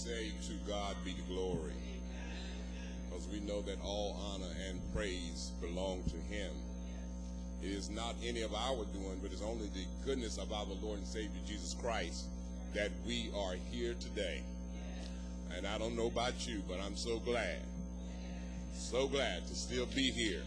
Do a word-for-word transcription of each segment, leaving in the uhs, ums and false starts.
say to God be the glory, because we know that all honor and praise belong to him. It is not any of our doing, but it's only the goodness of our Lord and Savior Jesus Christ that we are here today. And I don't know about you, but I'm so glad, so glad to still be here.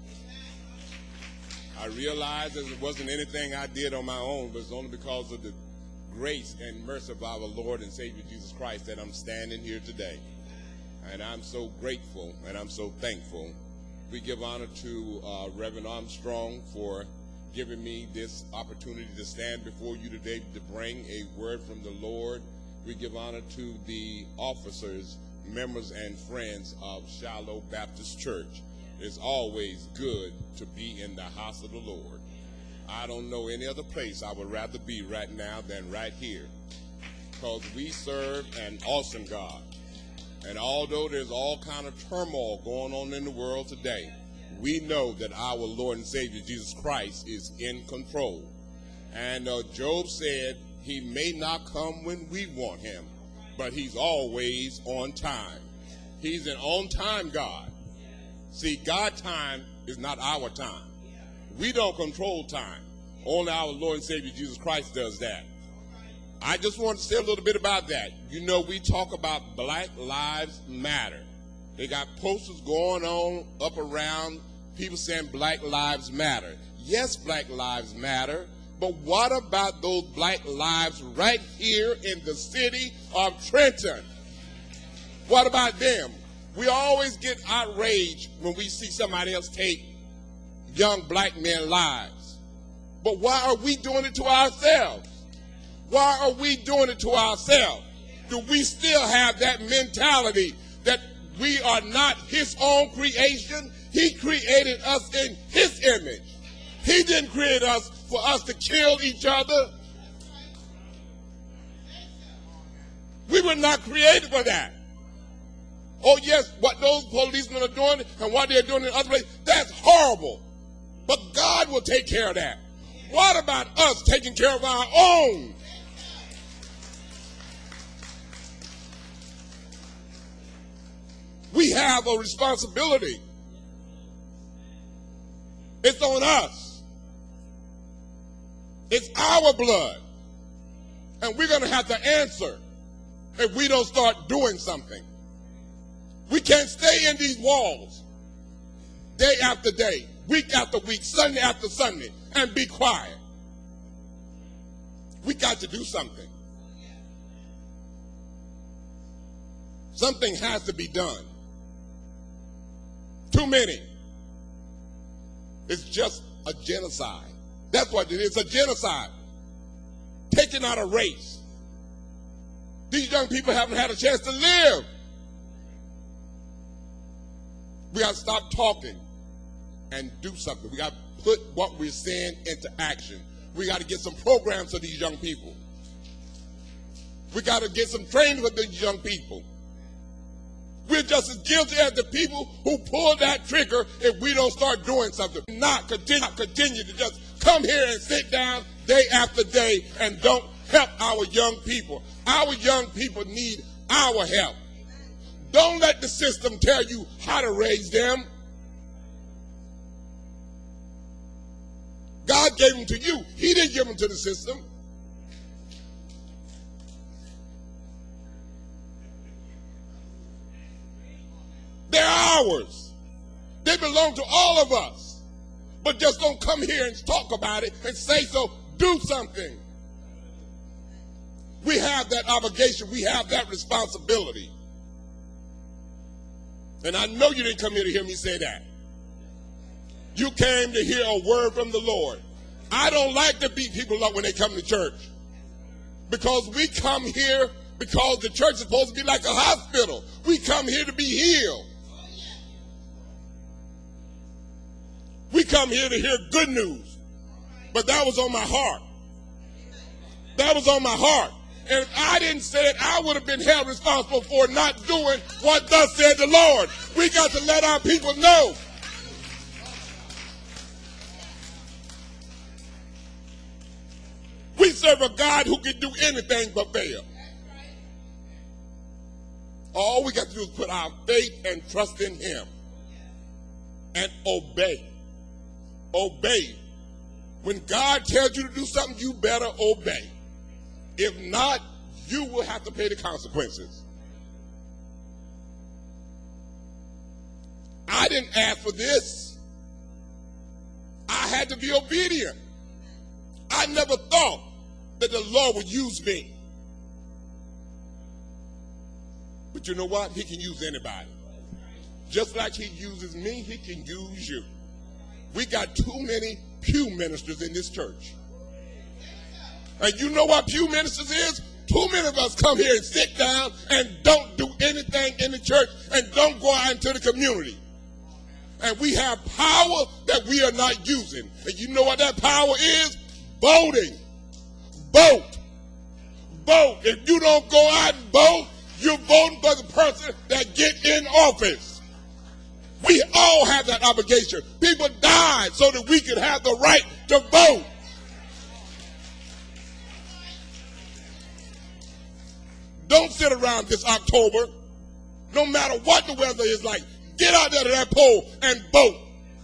I realize that it wasn't anything I did on my own, but it's only because of the grace and mercy of our Lord and Savior Jesus Christ that I'm standing here today. And I'm so grateful and I'm so thankful. We give honor to uh, Reverend Armstrong for giving me this opportunity to stand before you today to bring a word from the Lord. We give honor to the officers, members, and friends of Shiloh Baptist Church. It's always good to be in the house of the Lord. I don't know any other place I would rather be right now than right here, because we serve an awesome God. And although there's all kind of turmoil going on in the world today, we know that our Lord and Savior Jesus Christ is in control. And uh, Job said he may not come when we want him, but he's always on time. He's an on-time God. See, God's time is not our time. We don't control time. Only our Lord and Savior Jesus Christ does that. I just want to say a little bit about that. You know, we talk about Black Lives Matter. They got posters going on up around, people saying Black Lives Matter. Yes, Black Lives Matter, but what about those black lives right here in the city of Trenton? What about them? We always get outraged when we see somebody else take young black men's lives. But why are we doing it to ourselves? Why are we doing it to ourselves? Do we still have that mentality that we are not his own creation? He created us in his image. He didn't create us for us to kill each other. We were not created for that. Oh yes, what those policemen are doing and what they're doing in other places, that's horrible. But God will take care of that. What about us taking care of our own? We have a responsibility. It's on us. It's our blood. And we're going to have to answer if we don't start doing something. We can't stay in these walls day after day, week after week, Sunday after Sunday, and be quiet. We got to do something. Something has to be done. Too many. It's just a genocide. That's what it is, a genocide. Taking out a race. These young people haven't had a chance to live. We got to stop talking and do something. We got to put what we're saying into action. We got to get some programs for these young people. We got to get some training for these young people. We're just as guilty as the people who pulled that trigger if we don't start doing something. Not continue, not continue to just come here and sit down day after day and don't help our young people. Our young people need our help. Don't let the system tell you how to raise them. God gave them to you. He didn't give them to the system. They're ours. They belong to all of us. But just don't come here and talk about it and say so. Do something. We have that obligation. We have that responsibility. And I know you didn't come here to hear me say that. You came to hear a word from the Lord. I don't like to beat people up when they come to church, because we come here because the church is supposed to be like a hospital. We come here to be healed. We come here to hear good news. But that was on my heart. That was on my heart. And if I didn't say it, I would have been held responsible for not doing what thus said the Lord. We got to let our people know. We serve a God who can do anything but fail. All we got to do is put our faith and trust in him and obey. Obey. When God tells you to do something, you better obey. If not, you will have to pay the consequences. I didn't ask for this. I had to be obedient. I never thought that the Lord would use me. But you know what? He can use anybody. Just like he uses me, he can use you. We got too many pew ministers in this church. And you know what pew ministers is? Too many of us come here and sit down and don't do anything in the church and don't go out into the community. And we have power that we are not using. And you know what that power is? Voting. Vote. Vote. If you don't go out and vote, you're voting for the person that get in office. We all have that obligation. People died so that we could have the right to vote. Don't sit around this October, no matter what the weather is like. Get out there to that poll and vote.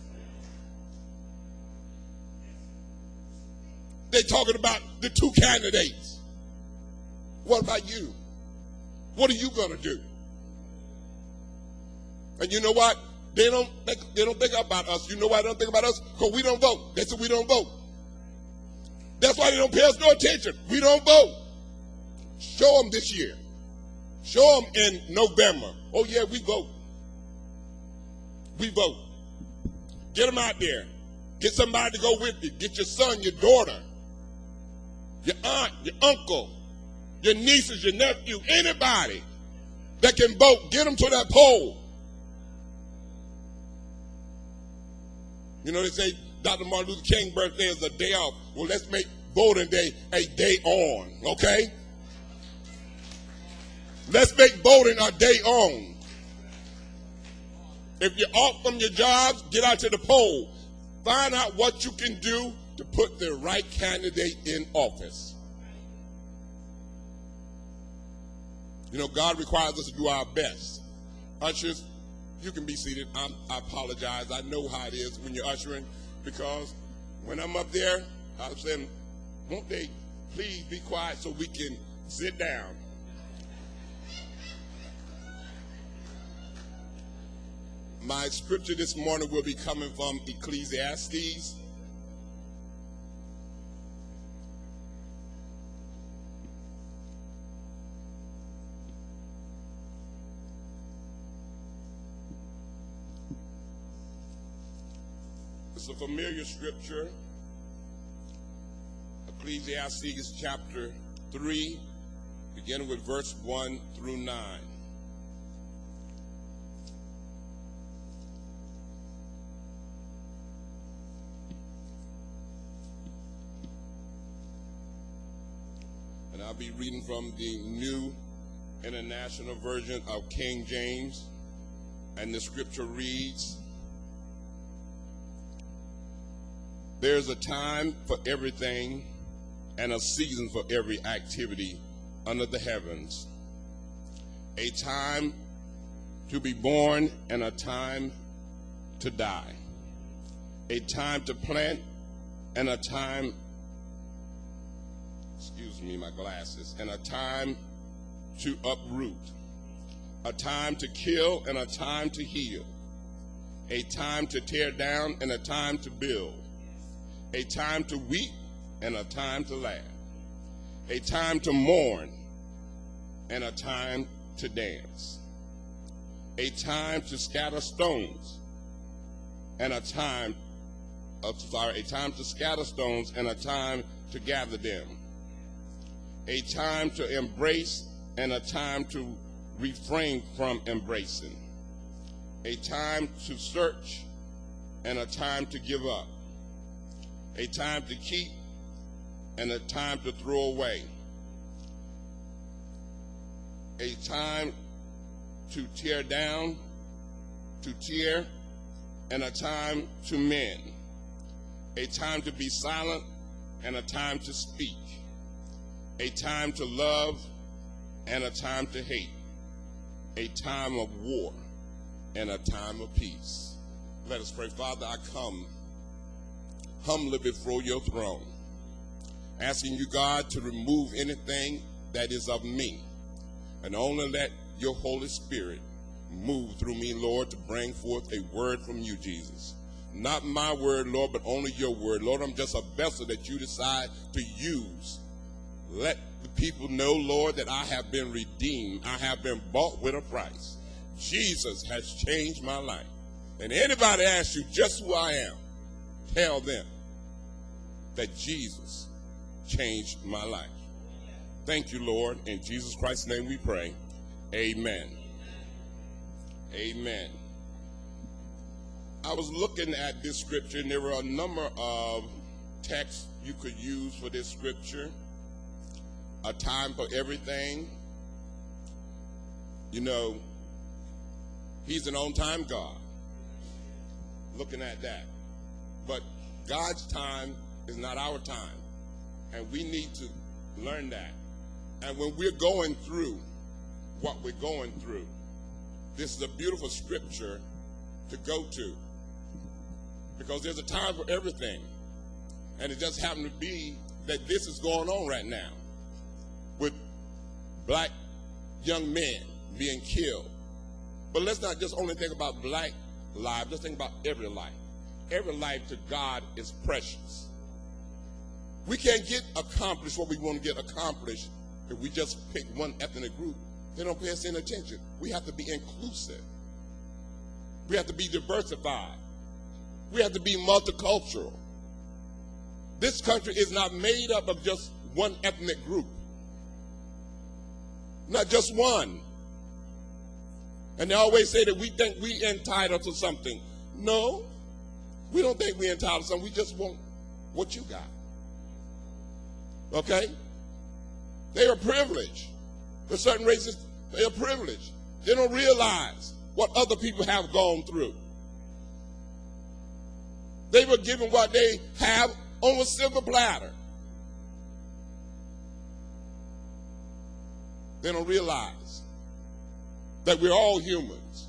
They're talking about the two candidates. What about you? What are you going to do? And you know what? They don't think, they don't think about us. You know why they don't think about us? Because we don't vote. They said we don't vote. That's why they don't pay us no attention. We don't vote. Show them this year. Show them in November. Oh, yeah, we vote. We vote. Get them out there. Get somebody to go with you. Get your son, your daughter, your aunt, your uncle, your nieces, your nephew, anybody that can vote. Get them to that poll. You know, they say Doctor Martin Luther King's birthday is a day off. Well, let's make voting day a day on, okay? Let's make voting a day on. If you're off from your jobs, get out to the poll. Find out what you can do to put the right candidate in office. You know, God requires us to do our best. Ushers, you can be seated. I'm, I apologize. I know how it is when you're ushering, because when I'm up there, I'm saying, won't they please be quiet so we can sit down? My scripture this morning will be coming from Ecclesiastes. It's a familiar scripture. Ecclesiastes chapter three, beginning with verse one through nine. I'll be reading from the New International Version of King James, and the scripture reads, "There's a time for everything and a season for every activity under the heavens, a time to be born and a time to die, a time to plant and a time excuse me, my glasses, and a time to uproot, a time to kill and a time to heal, a time to tear down and a time to build, a time to weep and a time to laugh, a time to mourn and a time to dance, a time to scatter stones and a time, uh, sorry, a time to scatter stones and a time to gather them, a time to embrace and a time to refrain from embracing, a time to search and a time to give up, a time to keep and a time to throw away, a time to tear down, to tear, and a time to mend, a time to be silent and a time to speak, a time to love and a time to hate, a time of war and a time of peace. Let us pray. Father, I come humbly before your throne, asking you, God, to remove anything that is of me, and only let your Holy Spirit move through me, Lord, to bring forth a word from you, Jesus. Not my word, Lord, but only your word. Lord, I'm just a vessel that you decide to use. Let the people know, Lord, that I have been redeemed. I have been bought with a price. Jesus has changed my life. And anybody asks you just who I am, tell them that Jesus changed my life. Thank you, Lord. In Jesus Christ's name we pray. Amen. Amen. I was looking at this scripture, and there were a number of texts you could use for this scripture. A time for everything. You know, he's an on-time God. Looking at that. But God's time is not our time. And we need to learn that. And when we're going through what we're going through, this is a beautiful scripture to go to. Because there's a time for everything. And it just happened to be that this is going on right now, with black young men being killed. But let's not just only think about black lives, let's think about every life. Every life to God is precious. We can't get accomplished what we want to get accomplished if we just pick one ethnic group. They don't pay us any attention. We have to be inclusive. We have to be diversified. We have to be multicultural. This country is not made up of just one ethnic group. Not just one. And they always say that we think we entitled to something. No, we don't think we're entitled to something. We just want what you got. Okay? They are privileged. There's certain races, they are privileged. They don't realize what other people have gone through. They were given what they have on a silver platter. They don't realize that we're all humans,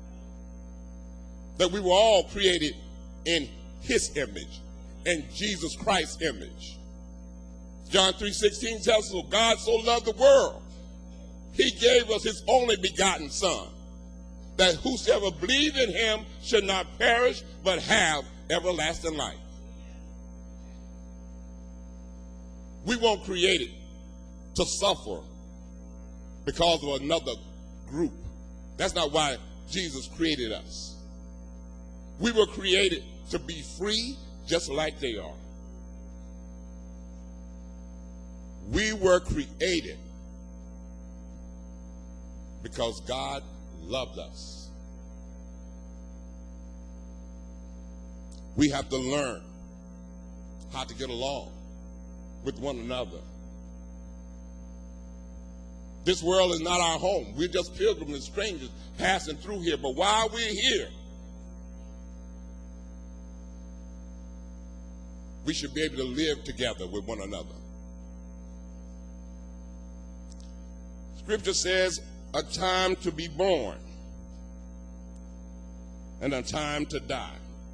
that we were all created in his image, in Jesus Christ's image. John three sixteen tells us, God so loved the world, he gave us his only begotten son, that whosoever believe in him should not perish, but have everlasting life. We weren't created to suffer because of another group. That's not why Jesus created us. We were created to be free just like they are. We were created because God loved us. We have to learn how to get along with one another. This world is not our home. We're just pilgrims and strangers passing through here. But while we're here, we should be able to live together with one another. Scripture says a time to be born and a time to die.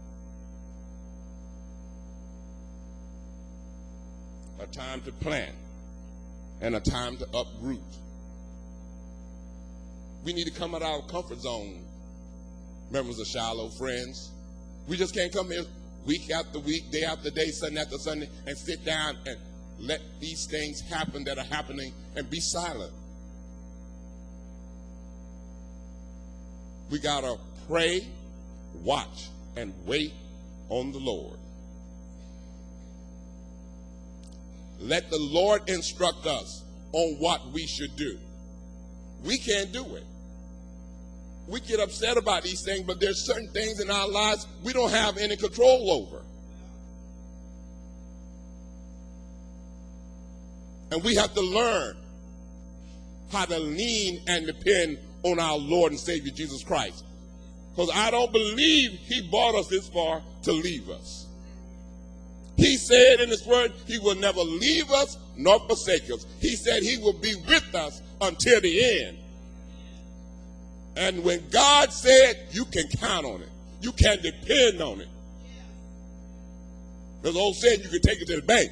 A time to plant and a time to uproot. We need to come out of our comfort zone, members of Shiloh, friends. We just can't come here week after week, day after day, Sunday after Sunday, and sit down and let these things happen that are happening and be silent. We got to pray, watch, and wait on the Lord. Let the Lord instruct us on what we should do. We can't do it. We get upset about these things, but there's certain things in our lives we don't have any control over. And we have to learn how to lean and depend on our Lord and Savior Jesus Christ. Because I don't believe he brought us this far to leave us. He said in his word, he will never leave us nor forsake us. He said he will be with us until the end. And when God said, you can count on it. You can depend on it. There's an old saying, you can take it to the bank.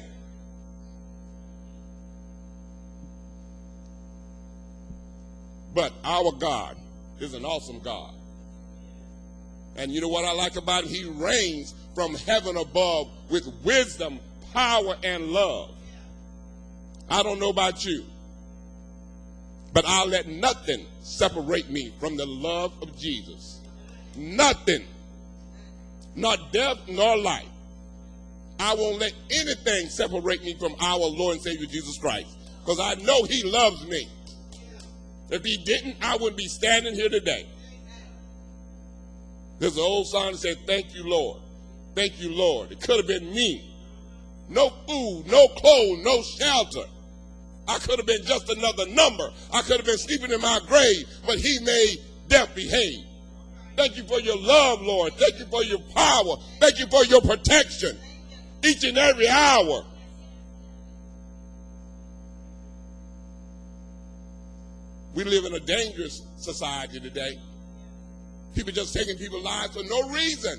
But our God is an awesome God. And you know what I like about him? He reigns from heaven above with wisdom, power, and love. I don't know about you, but I'll let nothing separate me from the love of Jesus. Nothing. Not death nor life. I won't let anything separate me from our Lord and Savior Jesus Christ, because I know he loves me. If he didn't, I wouldn't be standing here today. There's an old song that said, thank you, Lord. Thank you, Lord. It could have been me. No food, no clothes, no shelter. I could have been just another number. I could have been sleeping in my grave, but he made death behave. Thank you for your love, Lord. Thank you for your power. Thank you for your protection each and every hour. We live in a dangerous society today. People just taking people's lives for no reason.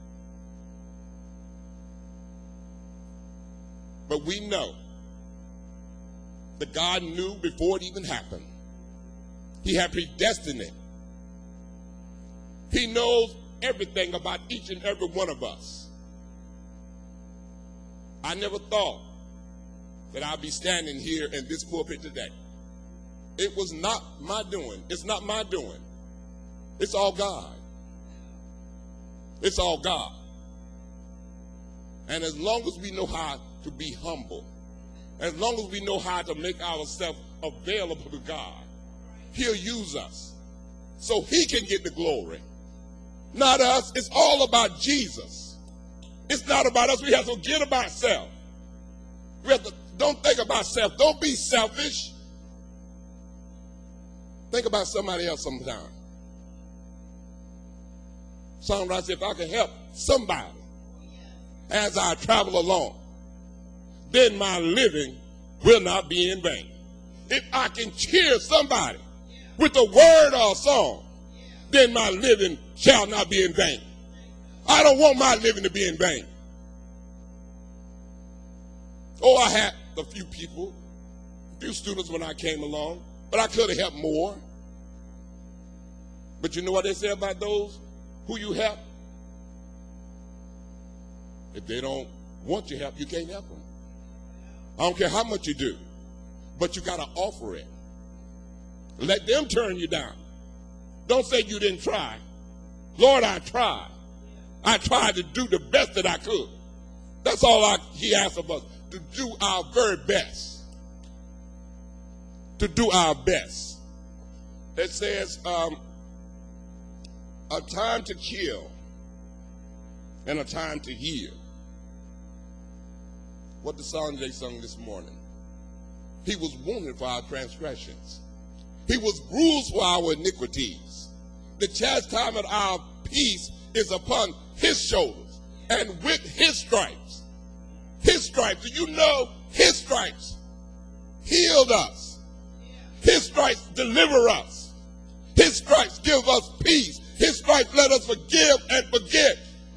But we know that God knew before it even happened. He had predestined it. He knows everything about each and every one of us. I never thought that I'd be standing here in this pulpit today. It was not my doing. It's not my doing. It's all God. It's all God. And as long as we know how to be humble, as long as we know how to make ourselves available to God, he'll use us so he can get the glory. Not us. It's all about Jesus. It's not about us. We have to forget about self. We have to, don't think about self. Don't be selfish. Think about somebody else sometime. Songwriter said, if I can help somebody as I travel along, then my living will not be in vain. If I can cheer somebody with a word or a song, then my living shall not be in vain. I don't want my living to be in vain. Oh, I had a few people, a few students when I came along, but I could have helped more. But you know what they say about those who you help? If they don't want your help, you can't help them. I don't care how much you do, but you got to offer it. Let them turn you down. Don't say you didn't try. Lord, I tried. I tried to do the best that I could. That's all I, he asks of us, to do our very best. To do our best. It says, um, a time to kill and a time to heal. What the song they sung this morning. He was wounded for our transgressions. He was bruised for our iniquities. The chastisement of our peace is upon his shoulders. And with his stripes, his stripes, do you know his stripes healed us? His stripes deliver us. His stripes give us peace. His stripes let us forgive and forget.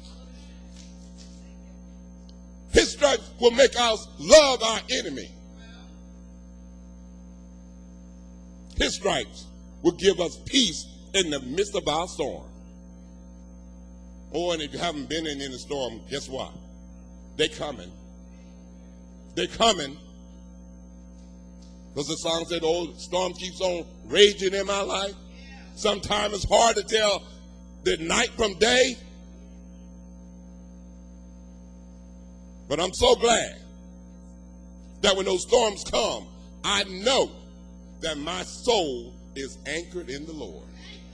His stripes will make us love our enemy. His stripes will give us peace in the midst of our storm. Oh, and if you haven't been in any storm, guess what? They're coming. They're coming. Because the song said, oh, the storm keeps on raging in my life. Sometimes it's hard to tell the night from day. But I'm so glad that when those storms come, I know that my soul is anchored in the Lord.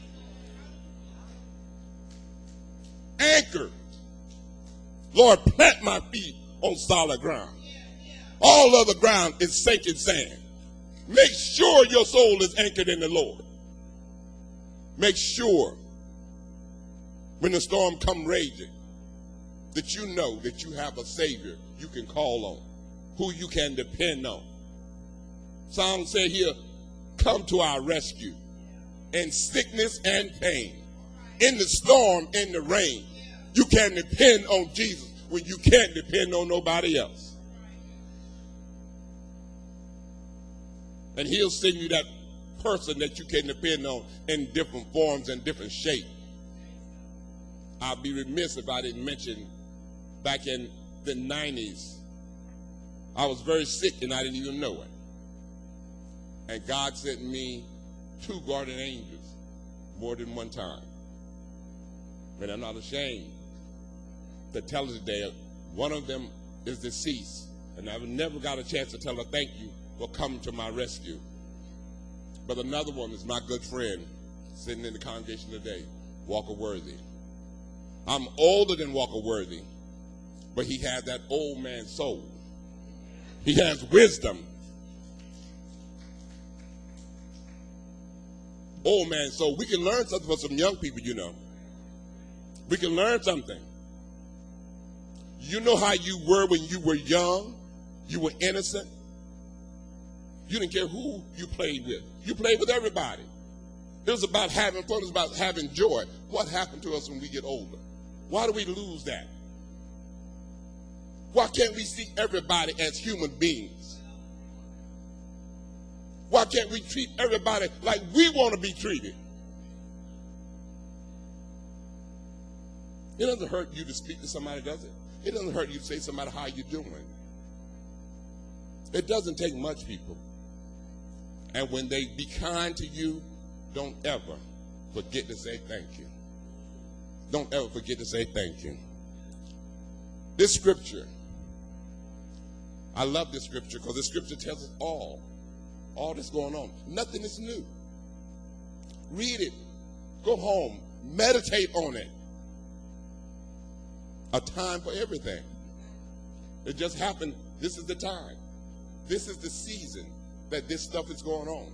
Anchored. Lord, plant my feet on solid ground. All other ground is sinking sand. Make sure your soul is anchored in the Lord. Make sure when the storm come raging that you know that you have a Savior you can call on, who you can depend on. Psalm said here, come to our rescue. in sickness and pain, in the storm, in the rain. You can depend on Jesus when you can't depend on nobody else. And he'll send you that person that you can depend on in different forms and different shapes. I'd be remiss if I didn't mention back in the nineties, I was very sick and I didn't even know it. And God sent me two guardian angels more than one time. And I'm not ashamed to tell her today, one of them is deceased. And I've never got a chance to tell her thank you for coming to my rescue. But another one is my good friend sitting in the congregation today, Walker Worthy. I'm older than Walker Worthy, but he has that old man soul. He has wisdom. Old man soul. We can learn something from some young people, you know. We can learn something. You know how you were when you were young? You were innocent. You didn't care who you played with. You played with everybody. It was about having fun. It was about having joy. What happened to us when we get older? Why do we lose that? Why can't we see everybody as human beings? Why can't we treat everybody like we want to be treated? It doesn't hurt you to speak to somebody, does it? It doesn't hurt you to say to somebody, how you doing? It doesn't take much, people. And when they be kind to you, don't ever forget to say thank you. Don't ever forget to say thank you. This scripture, I love this scripture because this scripture tells us all, all that's going on. Nothing is new. Read it. Go home. Meditate on it. A time for everything. It just happened. This is the time. This is the season that this stuff is going on.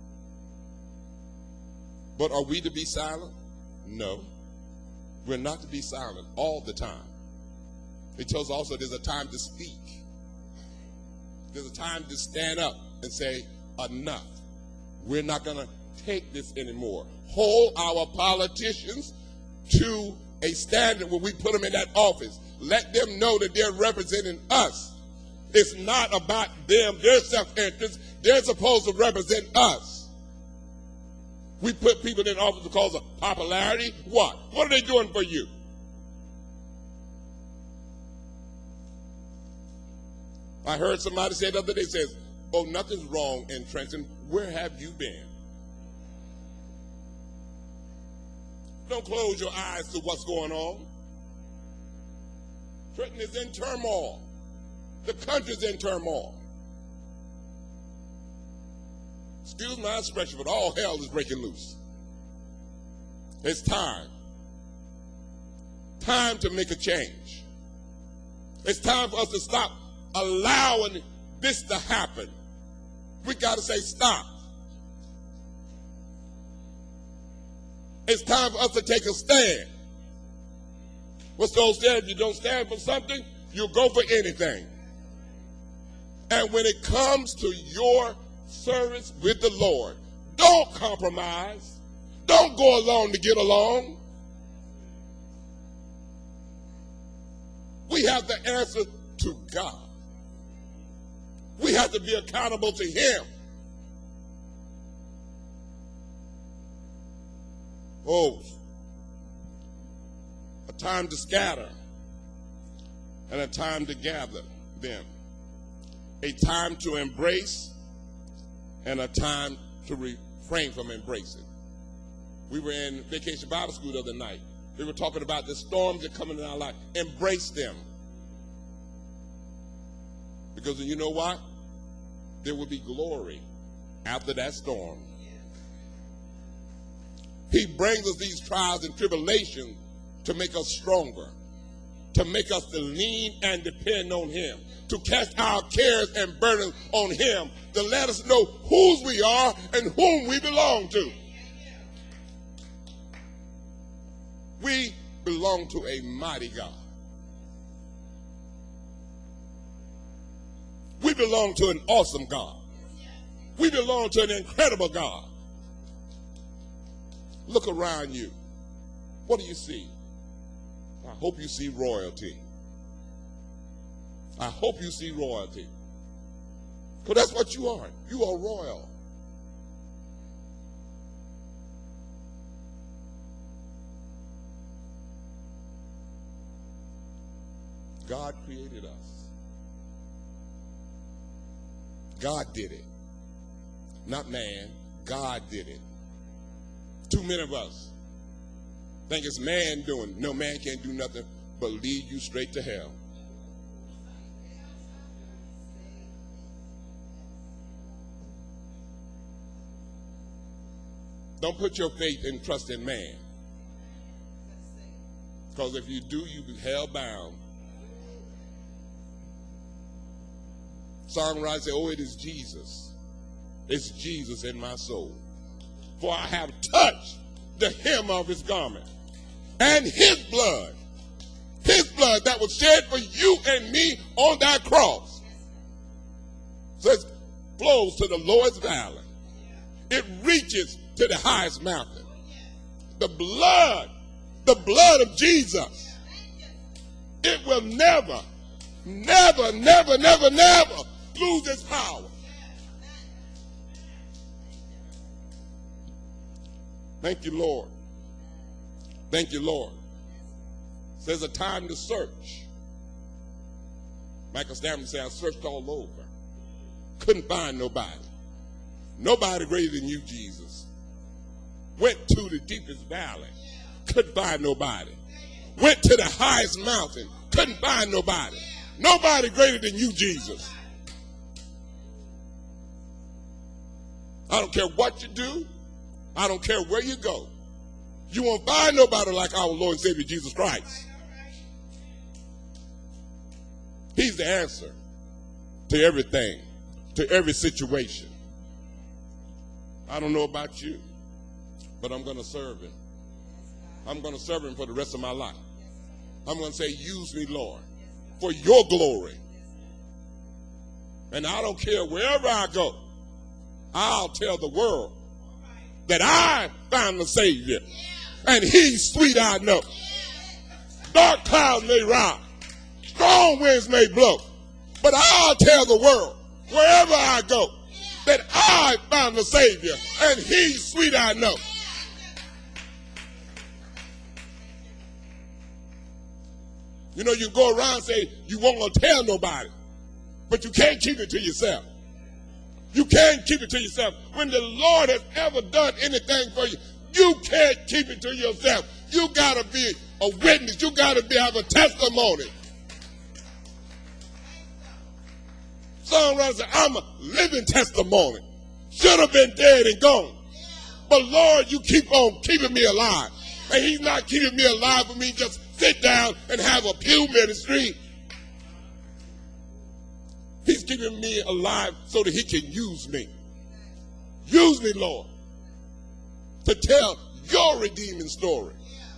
But are we to be silent? No. We're not to be silent all the time. It tells also there's a time to speak. There's a time to stand up and say, enough. We're not going to take this anymore. Hold our politicians to a standard when we put them in that office. Let them know that they're representing us. It's not about them, their self-interest. They're supposed to represent us. We put people in office because of popularity. What? What are they doing for you? I heard somebody say the other day, says, oh, nothing's wrong in Trenton. Where have you been? Don't close your eyes to what's going on. Trenton is in turmoil. The country's in turmoil. Excuse my expression, but all hell is breaking loose. It's time. Time to make a change. It's time for us to stop allowing this to happen. We got to say stop. It's time for us to take a stand. What's the old stand? If you don't stand for something, you'll go for anything. And when it comes to your service with the Lord, don't compromise. Don't go along to get along. We have to answer to God. We have to be accountable to Him. Oh, a time to scatter and a time to gather them. A time to embrace and a time to refrain from embracing. We were in Vacation Bible School the other night. We were talking about the storms that come in our life. Embrace them. Because you know what? There will be glory after that storm. He brings us these trials and tribulations to make us stronger, to make us to lean and depend on Him, to cast our cares and burdens on Him, to let us know whose we are and whom we belong to. We belong to a mighty God. We belong to an awesome God. We belong to an incredible God. Look around you. What do you see? I hope you see royalty. I hope you see royalty. Because that's what you are. You are royal. God created us. God did it. Not man. God did it. Too many of us think it's man doing. No, man can't do nothing but lead you straight to hell. Don't put your faith and trust in man. Because if you do, you'll be hell bound. Songwriter said, oh, it is Jesus. It's Jesus in my soul. For I have touched the hem of his garment. And his blood, his blood that was shed for you and me on that cross, says, flows to the lowest valley. It reaches to the highest mountain. The blood, the blood of Jesus, it will never, never, never, never, never lose its power. Thank you, Lord. Thank you, Lord. There's a time to search. Michael Stanley said, I searched all over. Couldn't find nobody. Nobody greater than you, Jesus. Went to the deepest valley. Couldn't find nobody. Went to the highest mountain. Couldn't find nobody. Nobody greater than you, Jesus. I don't care what you do. I don't care where you go. You won't find nobody like our Lord and Savior Jesus Christ. He's the answer to everything, to every situation. I don't know about you, but I'm going to serve him. I'm going to serve him for the rest of my life. I'm going to say, use me, Lord, for your glory. And I don't care wherever I go, I'll tell the world that I found the Savior. And he's sweet, I know. Dark clouds may rise, strong winds may blow, but I'll tell the world, wherever I go, that I found the Savior, and he's sweet, I know. You know, you go around and say, you won't gonna tell nobody, but you can't keep it to yourself. You can't keep it to yourself. When the Lord has ever done anything for you, you can't keep it to yourself. You got to be a witness. You got to be have a testimony. Songwriter said, I'm a living testimony. Should have been dead and gone. But Lord, you keep on keeping me alive. And he's not keeping me alive for me just sit down and have a pew ministry. He's keeping me alive so that he can use me. Use me, Lord, to tell your redeeming story.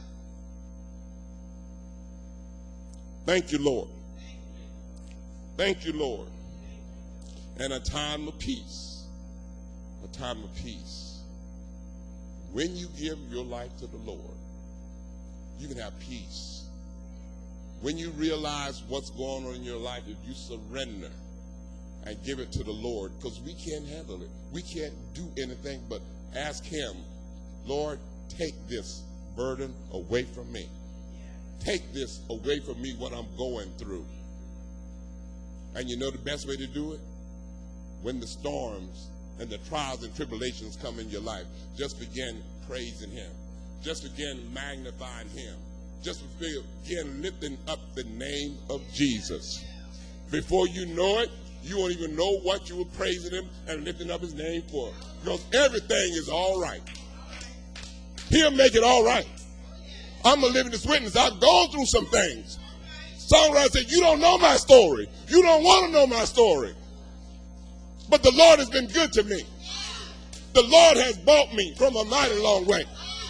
Thank you, Lord. Thank you, Lord. And a time of peace. A time of peace. When you give your life to the Lord, you can have peace. When you realize what's going on in your life, if you surrender and give it to the Lord, because we can't handle it. We can't do anything but ask him, Lord, take this burden away from me. Take this away from me, what I'm going through. And you know the best way to do it? When the storms and the trials and tribulations come in your life, just begin praising him. Just begin magnifying him. Just begin lifting up the name of Jesus. Before you know it, you won't even know what you were praising him and lifting up his name for. Because everything is all right. He'll make it all right. I'm a living this witness. I've gone through some things. Songwriter said, you don't know my story. You don't want to know my story. But the Lord has been good to me. The Lord has brought me from a mighty long way.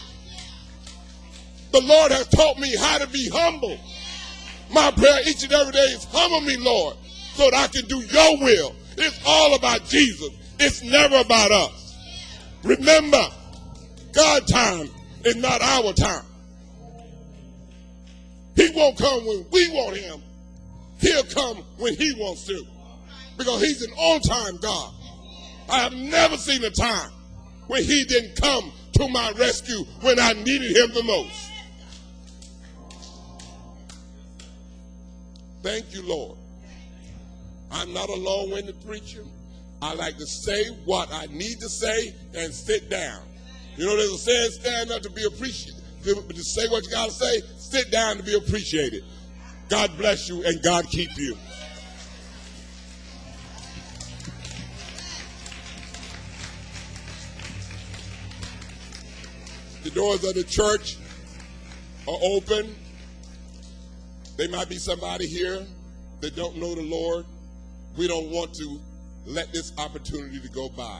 The Lord has taught me how to be humble. My prayer each and every day is, humble me, Lord, so that I can do your will. It's all about Jesus. It's never about us. Remember, God time is not our time. He won't come when we want him. He'll come when he wants to, because he's an on-time God. I have never seen a time when he didn't come to my rescue when I needed him the most. Thank you, Lord. I'm not a long-winded preacher. I like to say what I need to say and sit down. You know, there's a saying, stand up to be appreciated. To say what you got to say, sit down to be appreciated. God bless you and God keep you. The doors of the church are open. There might be somebody here that don't know the Lord. We don't want to let this opportunity to go by.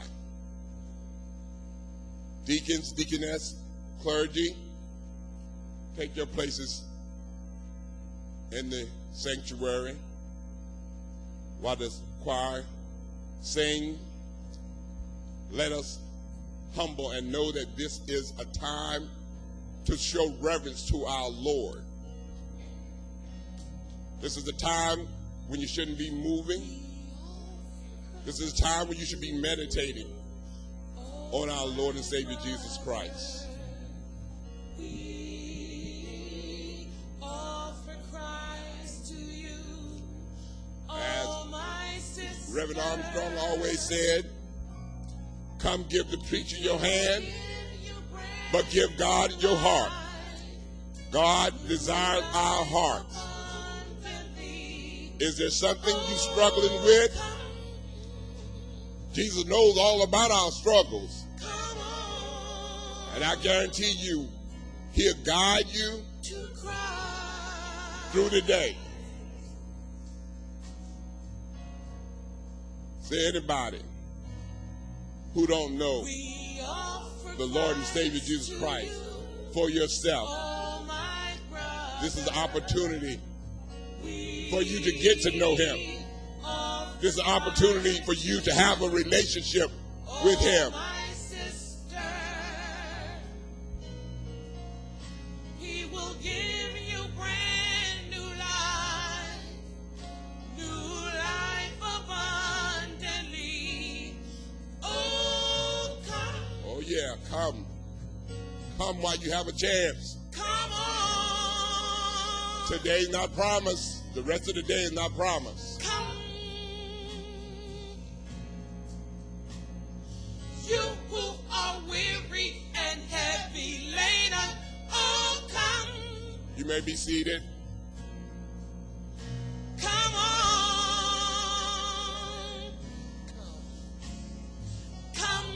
Deacons, deaconess, clergy, take your places in the sanctuary while the choir sing. Let us humble and know that this is a time to show reverence to our Lord. This is a time when you shouldn't be moving. This is a time when you should be meditating on our Lord and Savior Jesus Christ. We offer Christ to you, As oh my sister. Reverend Armstrong always said, come give the preacher your hand, but give God your heart. God desires our hearts. Is there something you're struggling with? Jesus knows all about our struggles. And I guarantee you, he'll guide you through the day. Say anybody who don't know the Lord and Savior Jesus Christ for yourself. This is an opportunity for you to get to know him. This is an opportunity for you to have a relationship with him. He will give you brand new life, new life abundantly. Oh, come. Oh yeah, come. Come while you have a chance. Come on. Today's not promised. The rest of the day is not promised. Come. You who are weary and heavy laden, oh come. You may be seated.